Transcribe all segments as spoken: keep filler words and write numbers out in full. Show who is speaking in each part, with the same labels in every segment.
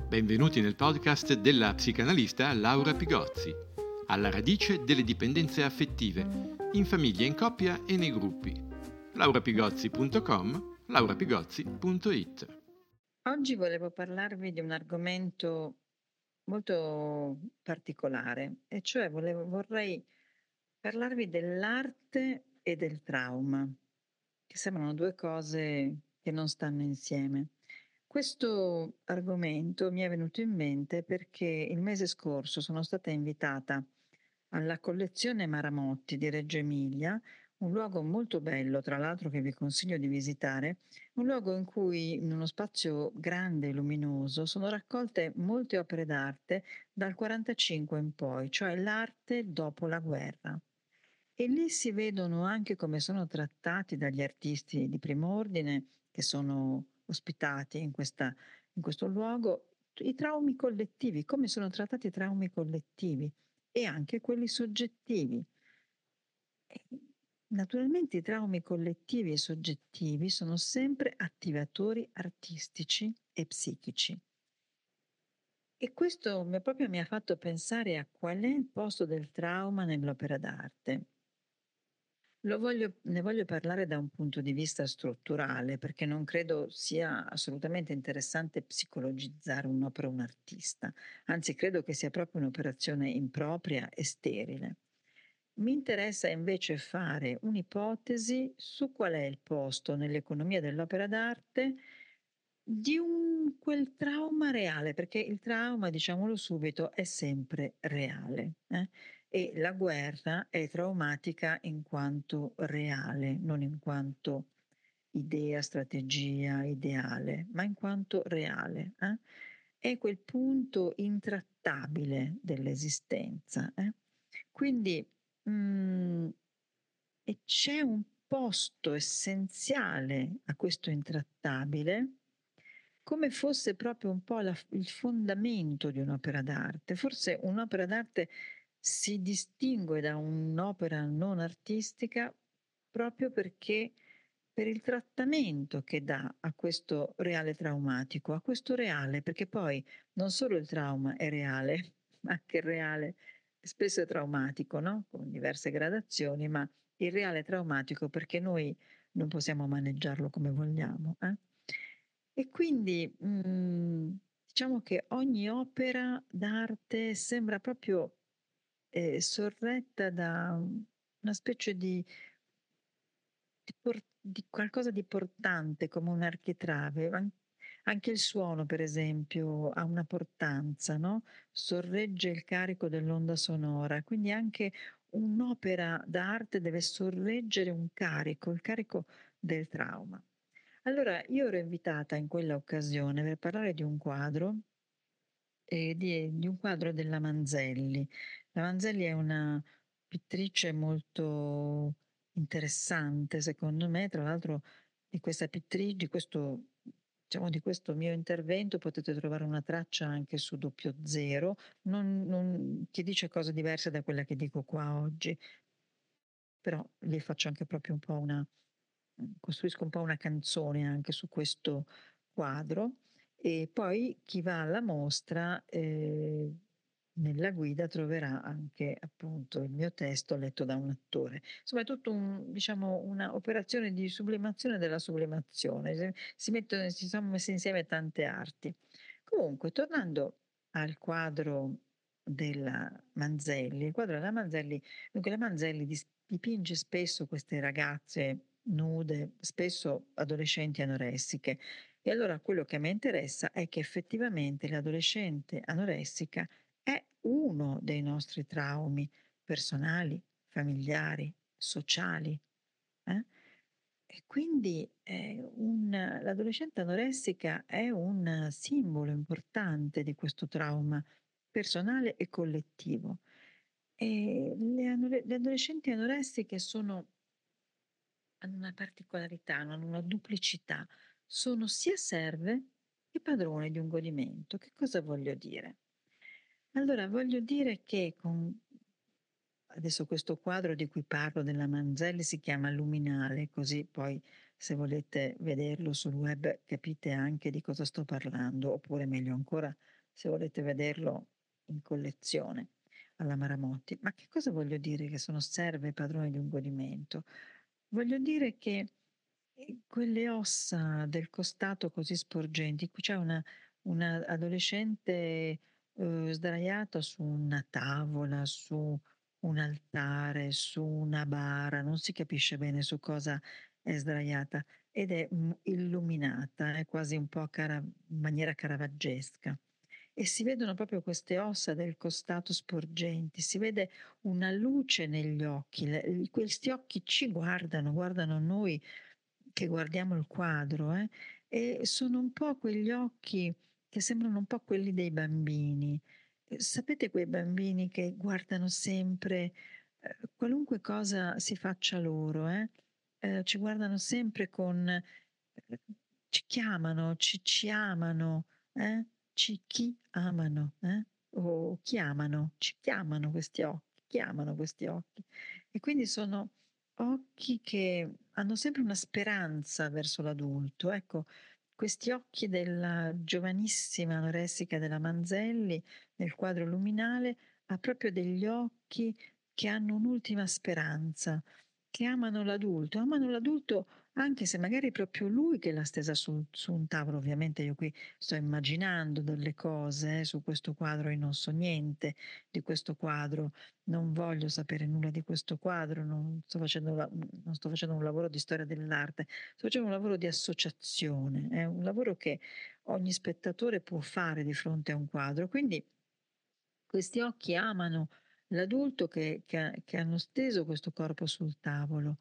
Speaker 1: Benvenuti nel podcast della psicanalista Laura Pigozzi, alla radice delle dipendenze affettive, in famiglia, in coppia e nei gruppi. laurapigozzi punto com, laurapigozzi punto it.
Speaker 2: Oggi volevo parlarvi di un argomento molto particolare, e cioè volevo vorrei parlarvi dell'arte e del trauma, che sembrano due cose che non stanno insieme. Questo argomento mi è venuto in mente perché il mese scorso sono stata invitata alla collezione Maramotti di Reggio Emilia, un luogo molto bello, tra l'altro, che vi consiglio di visitare, un luogo in cui, in uno spazio grande e luminoso, sono raccolte molte opere d'arte dal quarantacinque in poi, cioè l'arte dopo la guerra. E lì si vedono anche come sono trattati dagli artisti di primo ordine che sono ospitati in questa in questo luogo, i traumi collettivi, come sono trattati i traumi collettivi e anche quelli soggettivi. E naturalmente i traumi collettivi e soggettivi sono sempre attivatori artistici e psichici. E questo mi proprio mi ha fatto pensare a qual è il posto del trauma nell'opera d'arte. Lo voglio ne voglio parlare da un punto di vista strutturale, perché non credo sia assolutamente interessante psicologizzare un'opera o un artista, anzi credo che sia proprio un'operazione impropria e sterile. Mi interessa invece fare un'ipotesi su qual è il posto nell'economia dell'opera d'arte di un quel trauma reale, perché il trauma, diciamolo subito, è sempre reale, eh? E la guerra è traumatica in quanto reale, non in quanto idea, strategia, ideale, ma in quanto reale. Eh? È quel punto intrattabile dell'esistenza. Eh? Quindi mh, e c'è un posto essenziale a questo intrattabile, come fosse proprio un po' la il fondamento di un'opera d'arte. Forse un'opera d'arte si distingue da un'opera non artistica proprio perché per il trattamento che dà a questo reale traumatico, a questo reale, perché poi non solo il trauma è reale, ma anche il reale spesso è traumatico, no, con diverse gradazioni, ma il reale è traumatico perché noi non possiamo maneggiarlo come vogliamo, eh. E quindi, mhmm, diciamo che ogni opera d'arte sembra proprio, ehm, sorretta da una specie di di por di qualcosa di portante, come un architrave. An Anche il suono, per esempio, ha una portanza, no, sorregge il carico dell'onda sonora, quindi anche un'opera d'arte deve sorreggere un carico, il carico del trauma. Allora, io ero invitata in quella occasione per parlare di un quadro, ehm, di di un quadro della Manzelli. La Manzelli è una pittrice molto interessante secondo me, tra l'altro di questa pittri di questo diciamo di questo mio intervento potete trovare una traccia anche su Doppio Zero, non non che dice cose diverse da quella che dico qua oggi, però lì faccio anche proprio un po' una mhmm, costruisco un po' una canzone anche su questo quadro. E poi chi va alla mostra, ehm, nella guida troverà anche appunto il mio testo letto da un attore. Insomma è tutto un diciamo una operazione di sublimazione della sublimazione, se si mettono si son messe insieme tante arti. Comunque tornando al quadro della Manzelli, il quadro della Manzelli dunque la Manzelli dis dipinge spesso queste ragazze nude, spesso adolescenti anoressiche. E allora quello che a me interessa è che effettivamente l'adolescente anoressica è uno dei nostri traumi personali, familiari, sociali, eh? E quindi, ehm, un l'adolescente anoressica è un simbolo importante di questo trauma personale e collettivo. E le anore le adolescenti anoressiche sono hanno una particolarità, hanno una duplicità. Sono sia serve che padrone di un godimento. Che cosa voglio dire? Allora voglio dire che con adesso questo quadro di cui parlo della Manzelli si chiama Luminale, così poi se volete vederlo sul web capite anche di cosa sto parlando, oppure meglio ancora se volete vederlo in collezione alla Maramotti. Ma che cosa voglio dire che sono serve e padrone di un godimento? Voglio dire che, ehm, quelle ossa del costato così sporgenti, qui c'è una una adolescente, uhm, sdraiata su una tavola, su un altare, su una bara, non si capisce bene su cosa è sdraiata ed è, mhmm, illuminata, è quasi un po' a cara in maniera caravaggesca. E si vedono proprio queste ossa del costato sporgenti, si vede una luce negli occhi, le il questi occhi ci guardano, guardano noi che guardiamo il quadro, eh, e sono un po' quegli occhi che sembrano un po' quelli dei bambini. Ehm, sapete quei bambini che guardano sempre, ehm, qualunque cosa si faccia loro, eh, ehm, ci guardano sempre con ehm, ci chiamano, ci ci amano, eh, ci chi amano, eh, o chiamano, ci chiamano questi occhi, chiamano questi occhi. E quindi sono occhi che hanno sempre una speranza verso l'adulto. Ecco, questi occhi della giovanissima anoressica della Manzelli, nel quadro luminale, ha proprio degli occhi che hanno un'ultima speranza, che amano l'adulto, amano l'adulto anche se magari è proprio lui che l'ha stesa sul su un tavolo. Ovviamente io qui sto immaginando delle cose, eh, su questo quadro, e non so niente di questo quadro, non voglio sapere nulla di questo quadro, non sto facendo la mhmm, non sto facendo un lavoro di storia dell'arte, sto facendo un lavoro di associazione, è un lavoro che ogni spettatore può fare di fronte a un quadro. Quindi questi occhi amano l'adulto che che ha che hanno steso questo corpo sul tavolo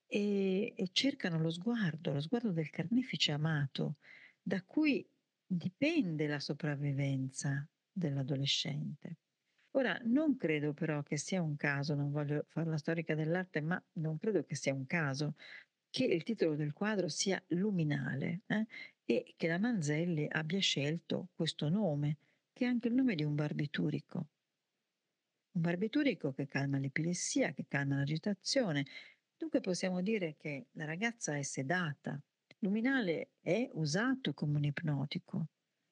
Speaker 2: e e cercano lo sguardo, lo sguardo del carnefice amato, da cui dipende la sopravvivenza dell'adolescente. Ora, non credo però che sia un caso, non voglio far la storica dell'arte, ma non credo che sia un caso che il titolo del quadro sia Luminale, eh, e che la Manzelli abbia scelto questo nome, che è anche il nome di un barbiturico. Un barbiturico che calma l'epilessia, che calma l'agitazione. Dunque possiamo dire che la ragazza è sedata. Luminale è usato come un ipnotico.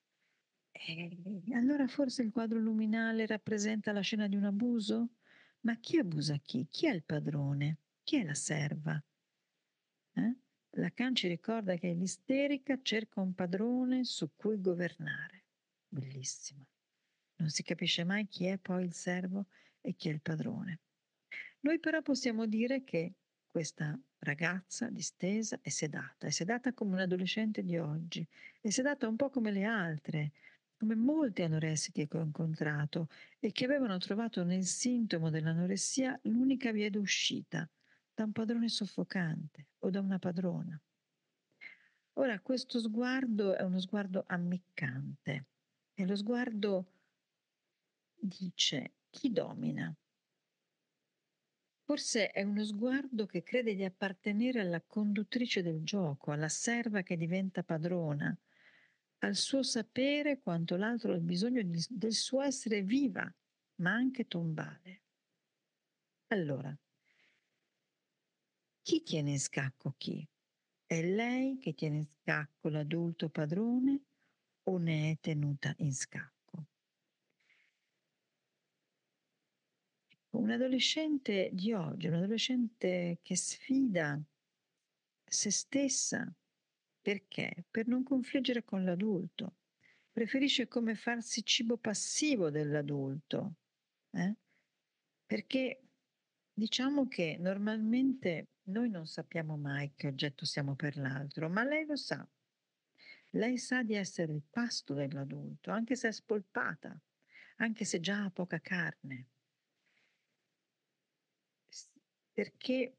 Speaker 2: Eh, allora forse il quadro luminale rappresenta la scena di un abuso? Ma chi abusa chi? Chi è il padrone? Chi è la serva? Eh? Lacan ci ricorda che l'isterica cerca un padrone su cui governare. Bellissima. Non si capisce mai chi è poi il servo e chi è il padrone. Noi però possiamo dire che questa ragazza distesa è sedata, è sedata come un adolescente di oggi, è sedata un po' come le altre, come molte anoressiche che ho incontrato e che avevano trovato nel sintomo dell'anoressia l'unica via d'uscita da un padrone soffocante o da una padrona. Ora, questo sguardo è uno sguardo ammiccante, è lo sguardo dice chi domina. Forse è uno sguardo che crede di appartenere alla conduttrice del gioco, alla serva che diventa padrona, al suo sapere quanto l'altro ha bisogno di- del suo essere viva, ma anche tombale. Allora, chi tiene in scacco chi? È lei che tiene in scacco l'adulto padrone o ne è tenuta in scacco? Un adolescente di oggi, un adolescente che sfida se stessa. Perché? Per non confliggere con l'adulto. Preferisce come farsi cibo passivo dell'adulto, eh, perché diciamo che normalmente noi non sappiamo mai che oggetto siamo per l'altro, ma lei lo sa. Lei sa di essere il pasto dell'adulto, anche se è spolpata, anche se già ha poca carne. S Perché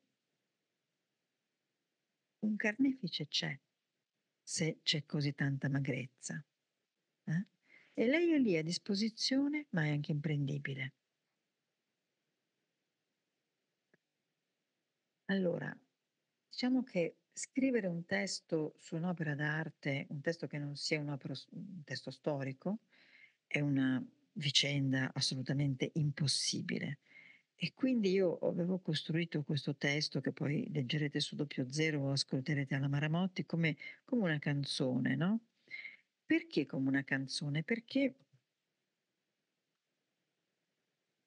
Speaker 2: un carnefice c'è, se c'è così tanta magrezza. Eh? E lei è lì a disposizione, ma è anche imprendibile. Allora, diciamo che scrivere un testo su un'opera d'arte, un testo che non sia un'opera s un testo storico, è una vicenda assolutamente impossibile. E quindi io avevo costruito questo testo, che poi leggerete su Doppio Zero o ascolterete alla Maramotti, come come una canzone, no, perché come una canzone? Perché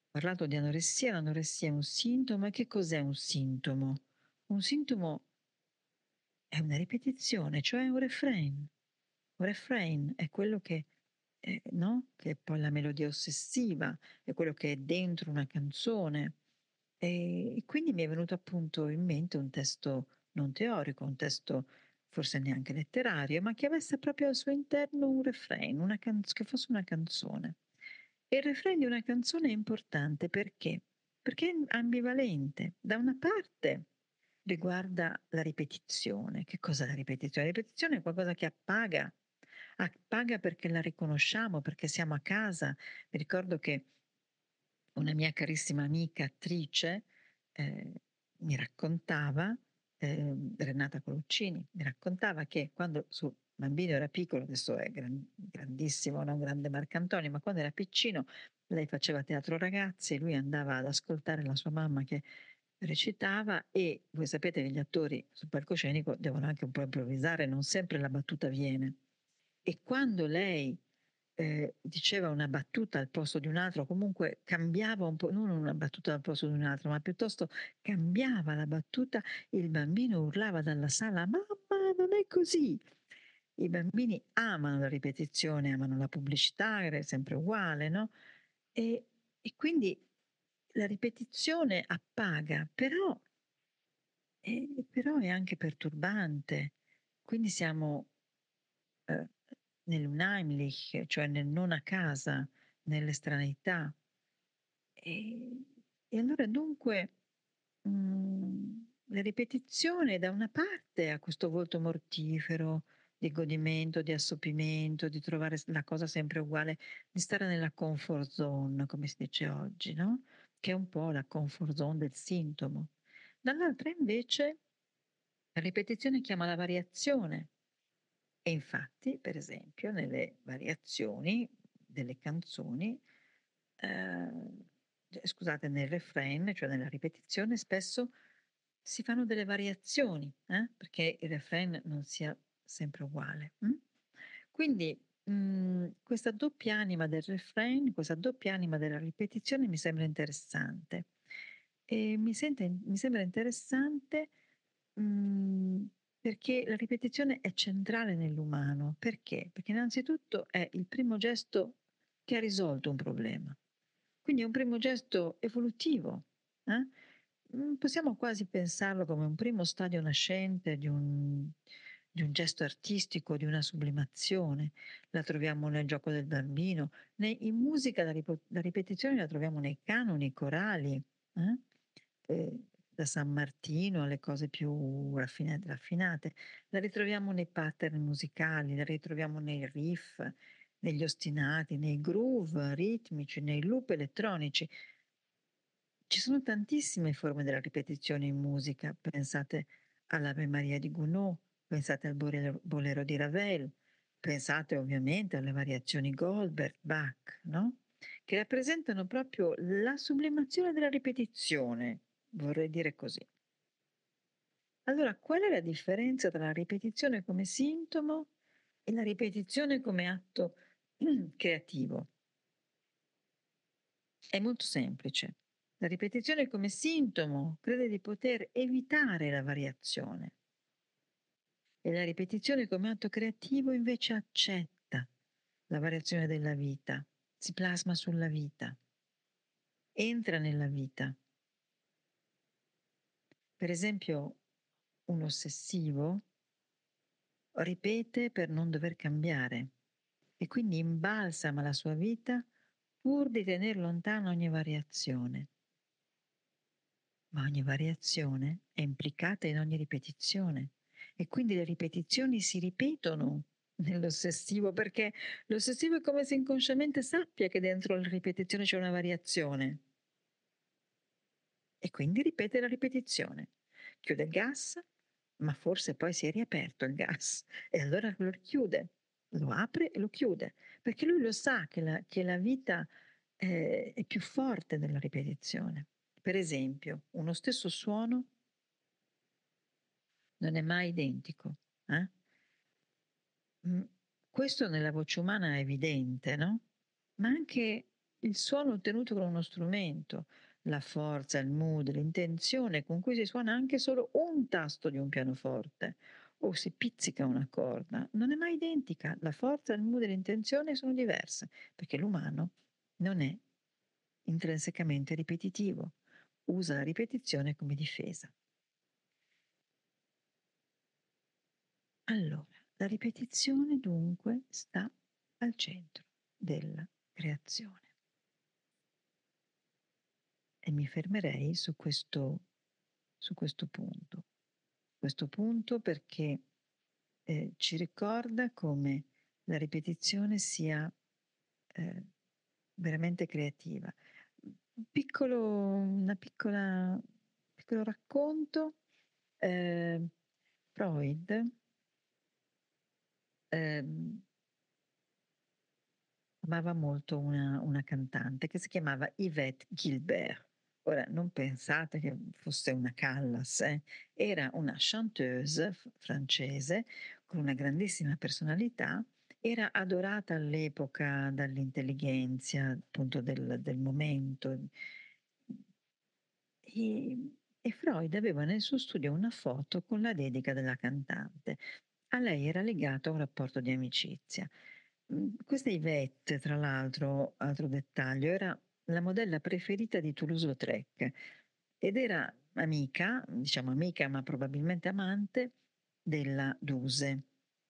Speaker 2: parlato di anoressia, l'anoressia è un sintomo. E che cos'è un sintomo? Un sintomo è una ripetizione, cioè un refrain. Un refrain è quello che ehm, no, che è poi la melodia ossessiva, è quello che è dentro una canzone. Ehm, e quindi mi è venuto appunto in mente un testo non teorico, un testo forse neanche letterario, ma che avesse proprio al suo interno un refrain, una canz che fosse una canzone. E il refrain di una canzone è importante perché? Perché è ambivalente. Da una parte riguarda la ripetizione. Che cos'è la ripetizione? La ripetizione è qualcosa che appaga, appaga perché la riconosciamo, perché siamo a casa. Mi ricordo che una mia carissima amica attrice, ehm, mi raccontava, ehm, Renata Coloccini, mi raccontava che quando suo bambino era piccolo, adesso è gran grandissimo, no, un grande Marcantonio, ma quando era piccino lei faceva teatro ragazzi e lui andava ad ascoltare la sua mamma che recitava, e voi sapete che gli attori sul palcoscenico devono anche un po' improvvisare, non sempre la battuta viene. E quando lei ehm, diceva una battuta al posto di un'altra, o comunque cambiava un po', non una battuta al posto di un'altra, ma piuttosto cambiava la battuta, il bambino urlava dalla sala: "Mamma, non è così!" I bambini amano la ripetizione, amano la pubblicità, era sempre uguale, no, e e quindi la ripetizione appaga, però ehm, però è anche perturbante. Quindi siamo Ehm, nell'unheimlich, cioè nel non a casa, nell'estraneità. Ehm, e allora dunque, mhmm, la ripetizione da una parte ha questo volto mortifero di godimento, di assopimento, di trovare s la cosa sempre uguale, di stare nella comfort zone, come si dice oggi, no, che è un po' la comfort zone del sintomo. Dall'altra invece la ripetizione chiama la variazione. E infatti, per esempio, nelle variazioni delle canzoni, ehm, cioè scusate, nel refrain, cioè nella ripetizione, spesso si fanno delle variazioni, eh, perché il refrain non sia sempre uguale, mh? Quindi, mhmm, questa doppia anima del refrain, questa doppia anima della ripetizione mi sembra interessante. E mi sente mi sembra interessante, mhmm, perché la ripetizione è centrale nell'umano. Perché? Perché innanzitutto è il primo gesto che ha risolto un problema. Quindi è un primo gesto evolutivo, eh? Mhmm, possiamo quasi pensarlo come un primo stadio nascente di un di un gesto artistico, di una sublimazione. La troviamo nel gioco del bambino, nei in musica la ripo la ripetizione la troviamo nei canoni corali, eh, ehm, da San Martino alle cose più raffina raffinate. La ritroviamo nei pattern musicali, la ritroviamo nei riff, negli ostinati, nei groove ritmici, nei loop elettronici. Ci sono tantissime forme della ripetizione in musica. Pensate all'Ave Maria di Gounod, pensate al Bolero Bolero di Ravel, pensate ovviamente alle variazioni Goldberg, Bach, no, che rappresentano proprio la sublimazione della ripetizione, vorrei dire così. Allora, qual è la differenza tra la ripetizione come sintomo e la ripetizione come atto creativo? È molto semplice. La ripetizione come sintomo crede di poter evitare la variazione, e la ripetizione come atto creativo invece accetta la variazione della vita, si plasma sulla vita, entra nella vita. Per esempio, un ossessivo ripete per non dover cambiare e quindi imbalsama la sua vita pur di tener lontana ogni variazione. Ma ogni variazione è implicata in ogni ripetizione, e quindi le ripetizioni si ripetono nell'ossessivo, perché l'ossessivo è come se inconsciamente sappia che dentro la ripetizione c'è una variazione e quindi ripete la ripetizione. Chiude il gas, ma forse poi si è riaperto il gas e allora lo richiude, lo apre e lo chiude, perché lui lo sa che la, che la vita eh, è più forte della ripetizione. Per esempio, uno stesso suono non è mai identico, eh? Mhmm, Questo nella voce umana è evidente, no, ma anche il suono ottenuto con uno strumento, la forza, il mood, l'intenzione con cui si suona anche solo un tasto di un pianoforte o si pizzica una corda, non è mai identica. La forza, il mood e l'intenzione sono diverse, perché l'umano non è intrinsecamente ripetitivo, usa la ripetizione come difesa. Allora, la ripetizione dunque sta al centro della creazione. E mi fermerei su questo su questo punto. Questo punto perché, ehm, ci ricorda come la ripetizione sia, ehm, veramente creativa. Un piccolo una piccola piccolo racconto, ehm, Freud, ehm amava molto una una cantante che si chiamava Yvette Guilbert. Ora non pensate che fosse una Callas, eh, era una chanteuse f francese con una grandissima personalità, era adorata all'epoca dall'intellighenzia, appunto del del momento. Ehm, e Freud aveva nel suo studio una foto con la dedica della cantante. A lei era legato un rapporto di amicizia. Mhmm, questa Yvette, tra l'altro, altro dettaglio, era la modella preferita di Toulouse-Lautrec ed era amica, diciamo amica, ma probabilmente amante, della Duse.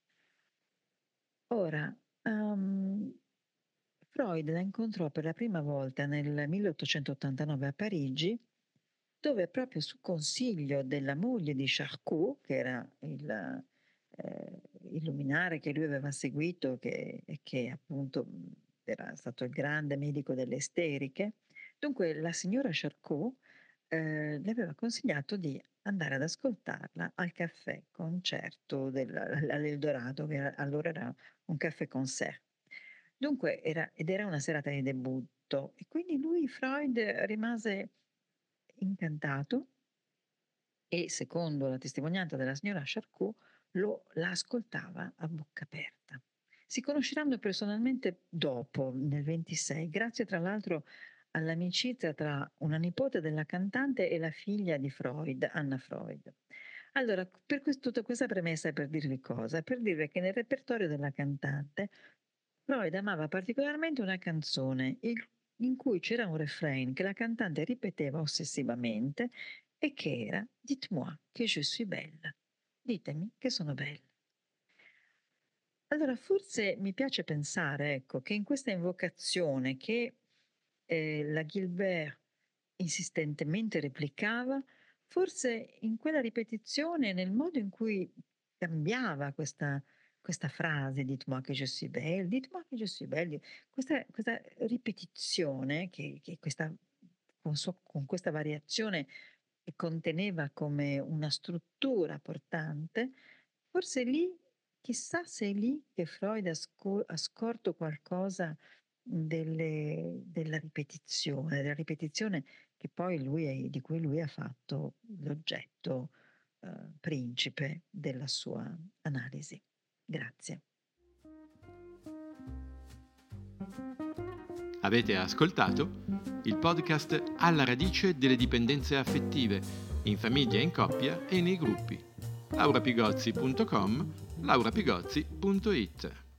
Speaker 2: Ora, uhm, Freud la incontrò per la prima volta nel milleottocentottantanove a Parigi, dove proprio su consiglio della moglie di Charcot, che era il ehm, il luminare che lui aveva seguito che e che appunto, mhmm, era stato il grande medico delle isteriche. Dunque la signora Charcot, ehm, le aveva consigliato di andare ad ascoltarla al caffè concerto del all'Eldorado, che era allora era un caffè concert. Dunque era ed era una serata di debutto e quindi lui, Freud, rimase incantato e, secondo la testimonianza della signora Charcot, lo la ascoltava a bocca aperta. Si conosceranno personalmente dopo, nel ventisei, grazie tra l'altro all'amicizia tra una nipote della cantante e la figlia di Freud, Anna Freud. Allora, per ques tutta questa premessa è per dirvi cosa? Per dirvi che nel repertorio della cantante Freud amava particolarmente una canzone il in cui c'era un refrain che la cantante ripeteva ossessivamente e che era: "Dites-moi que je suis belle". Ditemi che sono bella. Allora forse mi piace pensare, ecco, che in questa invocazione che, ehm, la Guilbert insistentemente replicava, forse in quella ripetizione, nel modo in cui cambiava questa questa frase: "Dites-moi que je suis belle, dites-moi que je suis belle", questa questa ripetizione che che questa con suo con questa variazione che conteneva come una struttura portante, forse lì chissà se è lì che Freud ha sco ha scorto qualcosa delle della ripetizione, della ripetizione che poi lui è di cui lui ha fatto l'oggetto, uhm, principe della sua analisi. Grazie.
Speaker 1: Avete ascoltato il podcast Alla radice delle dipendenze affettive, in famiglia, in coppia e nei gruppi. laura pigozzi punto com, laura pigozzi punto it